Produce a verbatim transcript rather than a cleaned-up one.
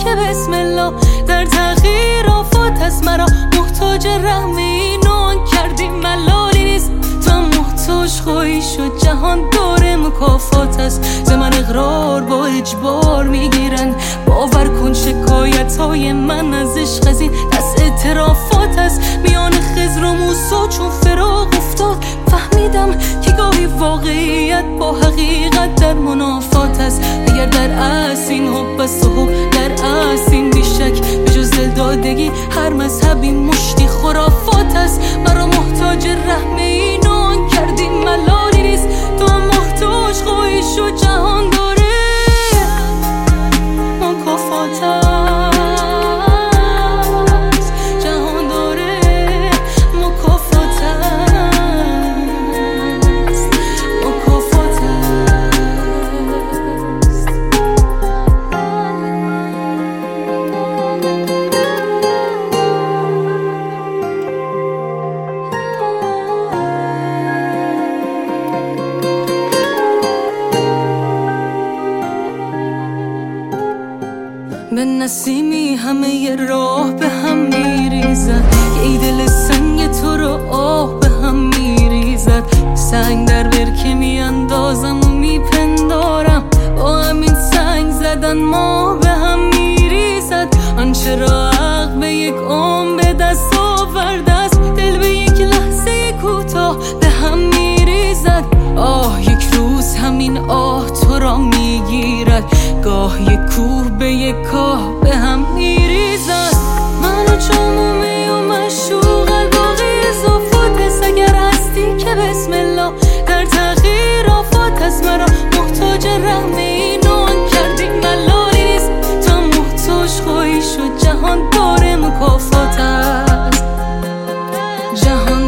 که بسم الله در تغییر آفات است. مرا محتاج رحم اینان کردی ملالی نیست، تو محتاج خواهی شد. جهان دور مکافات است، ز من اقرار با اجبار میگیرند. باور کن شکایت های من از عشق از این دست اعترافات است. میان خضر و موسی چون فراق افتاد فهمیدم که گاهی واقعیت با حقیقت در منافات است. اگر در اصل این حب است و حب در اصل این بیشک، به جز دلدادگی هر مذهبی مشتی خرافات است. مرا محتاج رحم اینان کردی ملالی نیست، تو محتاج خواهی شد. جهان داره مکافات است، جهان داره مکافات است، مکافات است. به نسیمی همه ی راه به هم میریزد، ای دل سنگ تو رو آه به هم میریزد. سنگ در برکه میاندازم و میپندارم، با همین سنگ زدن ما به هم میریزد. آنچه را عقل به یک عمر به دست آورده است، دل به یک لحظه کوتاه به هم میریزد. آه یک روز همین آه تو را میگیرد، گاه یک کوه به یک کاه به هم میریزد. منو چمومی و مشوق الباقی اضافات است. اگر هستی که بسم الله در تغییر آفات است. مرا محتاج رحم اینان کردی ملالی نیست، تو محتاج خواهی شد. جهان داره مکافات است، جهان